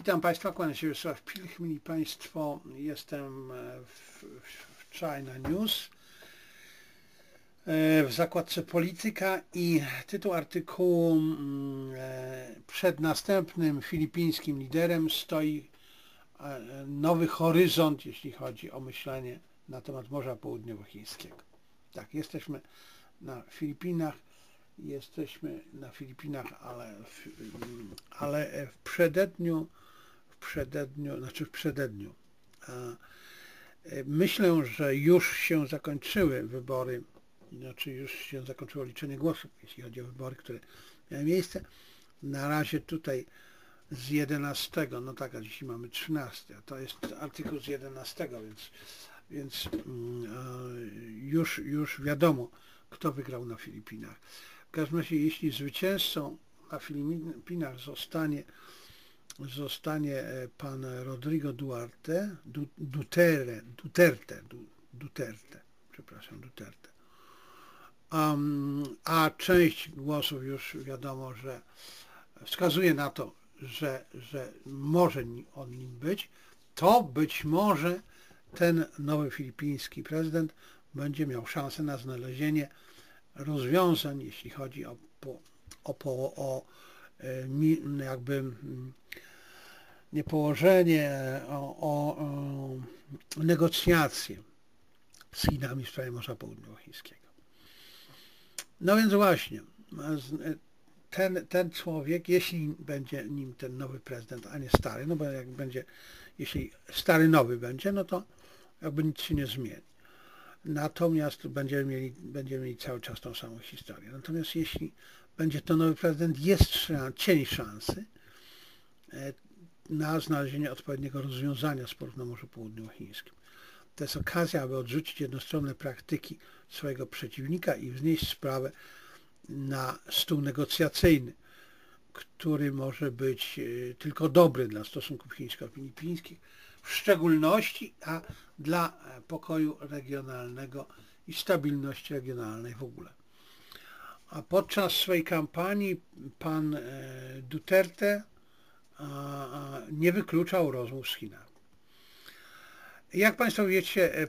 Witam Państwa, kłaniam się Wiesław Pilch. Mili Państwo, jestem w China News w zakładce Polityka i tytuł artykułu: przed następnym filipińskim liderem stoi nowy horyzont, jeśli chodzi o myślenie na temat Morza Południowochińskiego. Tak, jesteśmy na Filipinach, ale w przededniu. Myślę, że już się zakończyły wybory, już się zakończyło liczenie głosów, jeśli chodzi o wybory, które miały miejsce. Na razie tutaj z 11, no tak, a dzisiaj mamy 13, a to jest artykuł z 11, więc już wiadomo, kto wygrał na Filipinach. W każdym razie, jeśli zwycięzcą na Filipinach zostanie pan Rodrigo Duterte, a część głosów już wiadomo, że wskazuje na to, że może on nim być, to być może ten nowy filipiński prezydent będzie miał szansę na znalezienie rozwiązań, jeśli chodzi o negocjacje z Chinami w sprawie Morza Południowochińskiego. No więc właśnie, ten człowiek, jeśli będzie nim ten nowy prezydent, a nie stary, no bo jeśli stary nowy będzie, no to jakby nic się nie zmieni. Natomiast będziemy mieli cały czas tą samą historię. Natomiast jeśli będzie to nowy prezydent, jest cień szansy na znalezienie odpowiedniego rozwiązania sporów na Morzu Południowochińskim. To jest okazja, aby odrzucić jednostronne praktyki swojego przeciwnika i wznieść sprawę na stół negocjacyjny, który może być tylko dobry dla stosunków chińsko-filipińskich, w szczególności, a dla pokoju regionalnego i stabilności regionalnej w ogóle. A podczas swojej kampanii pan Duterte nie wykluczał rozmów z Chinami. Jak Państwo wiecie,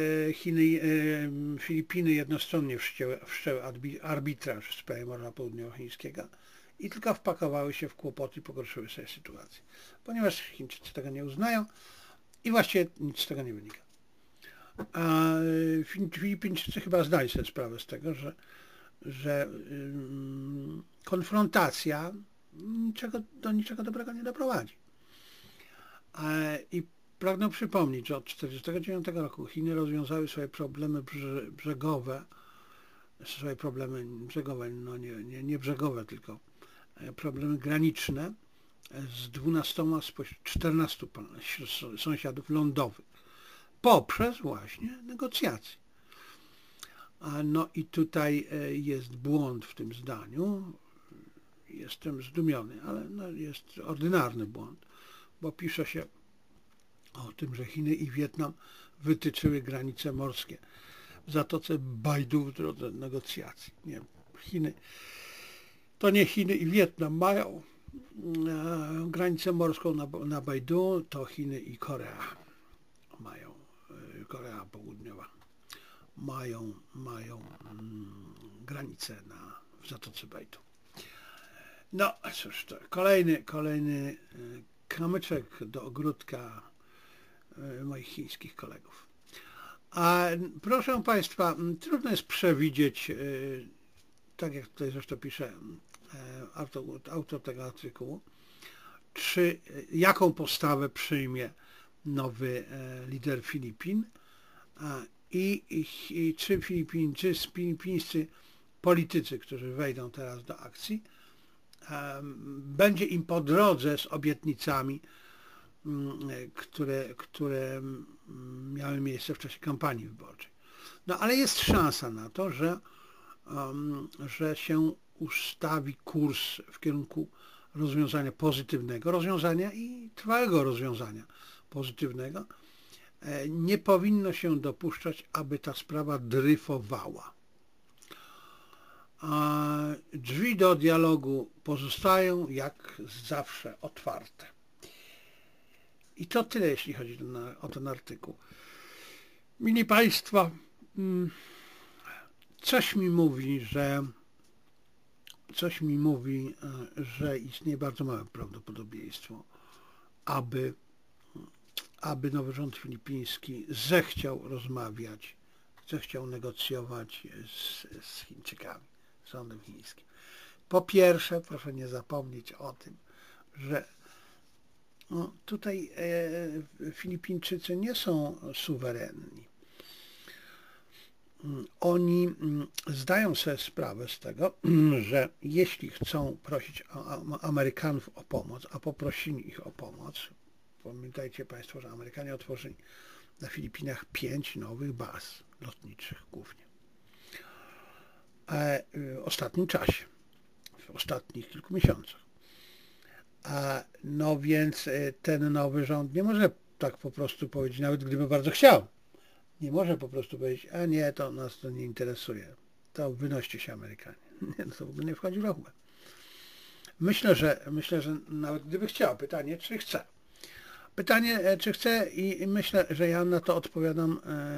Filipiny jednostronnie wszczęły arbitraż w sprawie Morza Południowochińskiego i tylko wpakowały się w kłopoty i pogorszyły sobie sytuację, ponieważ Chińczycy tego nie uznają i właściwie nic z tego nie wynika. A Filipińczycy chyba zdali sobie sprawę z tego, że konfrontacja do niczego dobrego nie doprowadzi. I pragnę przypomnieć, że od 1949 roku Chiny rozwiązały swoje problemy brzegowe, no nie brzegowe, tylko problemy graniczne z 12 spośród 14 sąsiadów lądowych poprzez właśnie negocjacje. No i tutaj jest błąd w tym zdaniu. Jestem zdumiony, ale no jest ordynarny błąd, bo pisze się o tym, że Chiny i Wietnam wytyczyły granice morskie w Zatoce Bajdu w drodze negocjacji. Nie, to nie Chiny i Wietnam mają granicę morską na Bajdu, to Chiny i Korea mają, Korea Południowa mają granicę w Zatoce Bajdu. No cóż, to kolejny kamyczek do ogródka moich chińskich kolegów. A proszę Państwa, trudno jest przewidzieć, tak jak tutaj zresztą pisze autor tego artykułu, jaką postawę przyjmie nowy lider Filipin i czy filipińscy politycy, którzy wejdą teraz do akcji, będzie im po drodze z obietnicami, które miały miejsce w czasie kampanii wyborczej. No ale jest szansa na to, że się ustawi kurs w kierunku rozwiązania pozytywnego, rozwiązania i trwałego rozwiązania pozytywnego. Nie powinno się dopuszczać, aby ta sprawa dryfowała. Drzwi do dialogu pozostają jak zawsze otwarte. I to tyle, jeśli chodzi o ten artykuł. Mili Państwo, coś mi mówi, że istnieje bardzo małe prawdopodobieństwo, aby nowy rząd filipiński zechciał rozmawiać, zechciał negocjować z Chińczykami, z rządem chińskim. Po pierwsze, proszę nie zapomnieć o tym, że tutaj Filipińczycy nie są suwerenni. Oni zdają sobie sprawę z tego, że jeśli chcą prosić Amerykanów o pomoc, a poprosili ich o pomoc, pamiętajcie Państwo, że Amerykanie otworzyli na Filipinach 5 nowych baz lotniczych głównie. W ostatnim czasie, w ostatnich kilku miesiącach. No więc ten nowy rząd nie może tak po prostu powiedzieć, nawet gdyby bardzo chciał, nie może po prostu powiedzieć, a nie, to nas to nie interesuje, to wynoście się Amerykanie. Nie, to w ogóle nie wchodzi w rachubę. Myślę, że nawet gdyby chciał, pytanie, czy chce. Pytanie, czy chce i myślę, że ja na to odpowiadam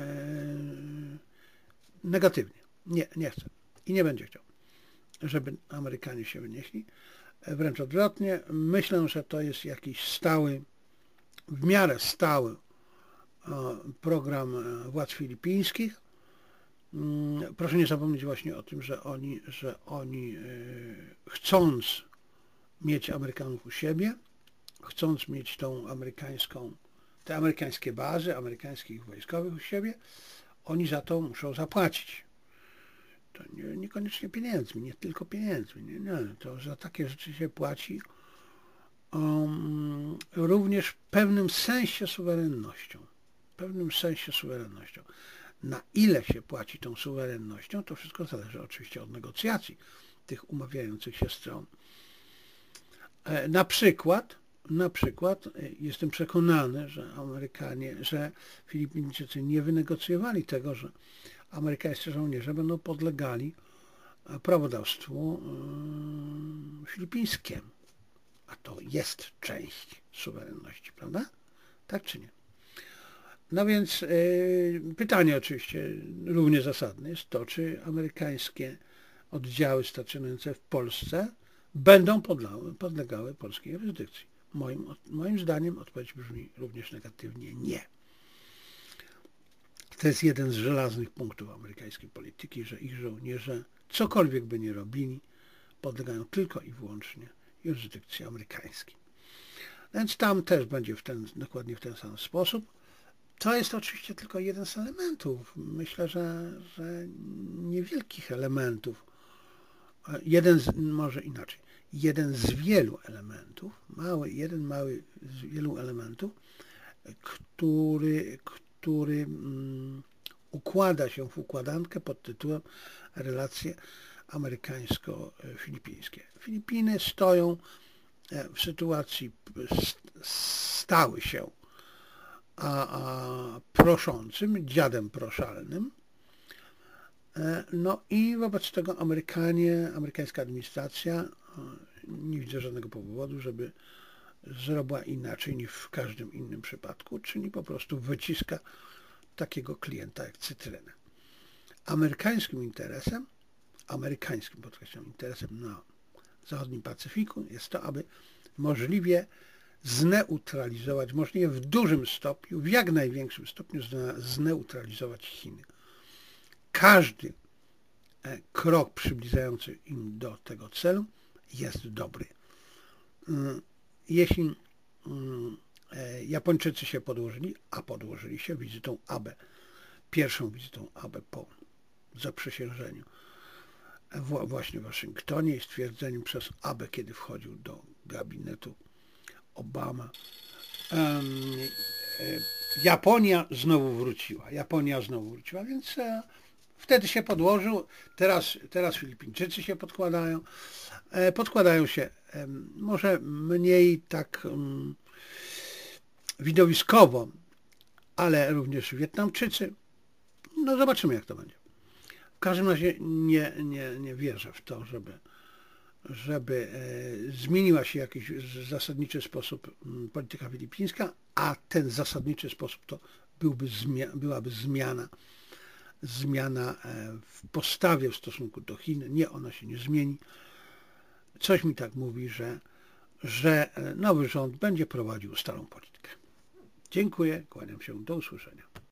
negatywnie. Nie chcę i nie będzie chciał, żeby Amerykanie się wynieśli. Wręcz odwrotnie, myślę, że to jest jakiś stały, w miarę stały program władz filipińskich. Proszę nie zapomnieć właśnie o tym, że oni chcąc mieć Amerykanów u siebie, chcąc mieć te amerykańskie bazy, amerykańskich wojskowych u siebie, oni za to muszą zapłacić. To niekoniecznie pieniędzmi, nie tylko pieniędzmi. Nie, to za takie rzeczy się płaci również w pewnym sensie suwerennością. Na ile się płaci tą suwerennością, to wszystko zależy oczywiście od negocjacji tych umawiających się stron. Na przykład jestem przekonany, że Filipińczycy nie wynegocjowali tego, że amerykańscy żołnierze będą podlegali prawodawstwu filipińskiemu. A to jest część suwerenności, prawda? Tak czy nie? No więc pytanie oczywiście równie zasadne jest to, czy amerykańskie oddziały stacjonujące w Polsce będą podlegały polskiej jurysdykcji. Moim zdaniem odpowiedź brzmi również negatywnie nie. To jest jeden z żelaznych punktów amerykańskiej polityki, że ich żołnierze, cokolwiek by nie robili, podlegają tylko i wyłącznie jurysdykcji amerykańskiej. Więc tam też będzie dokładnie w ten sam sposób. To jest oczywiście tylko jeden z elementów. Myślę, że niewielkich elementów. Może inaczej. Jeden z wielu elementów, mały z wielu elementów, który układa się w układankę pod tytułem relacje amerykańsko-filipińskie. Filipiny stoją w sytuacji, stały się proszącym, dziadem proszalnym. No i wobec tego amerykańska administracja, nie widzę żadnego powodu, żeby zrobiła inaczej niż w każdym innym przypadku, czyli po prostu wyciska takiego klienta jak cytrynę. Amerykańskim podkreślam interesem na zachodnim Pacyfiku jest to, aby możliwie zneutralizować, możliwie w dużym stopniu, w jak największym stopniu zneutralizować Chiny. Każdy krok przybliżający im do tego celu jest dobry. Jeśli Japończycy się podłożyli się wizytą Abe, pierwszą wizytą Abe po zaprzysiężeniu właśnie w Waszyngtonie i stwierdzeniem przez Abe, kiedy wchodził do gabinetu Obama, Japonia znowu wróciła, więc wtedy się podłożył, teraz Filipińczycy się podkładają się może mniej tak widowiskowo, ale również Wietnamczycy. No zobaczymy, jak to będzie. W każdym razie nie wierzę w to, żeby zmieniła się w jakiś zasadniczy sposób polityka filipińska, a ten zasadniczy sposób to byłaby zmiana w postawie w stosunku do Chin. Nie, ona się nie zmieni. Coś mi tak mówi, że nowy rząd będzie prowadził starą politykę. Dziękuję, kłaniam się, do usłyszenia.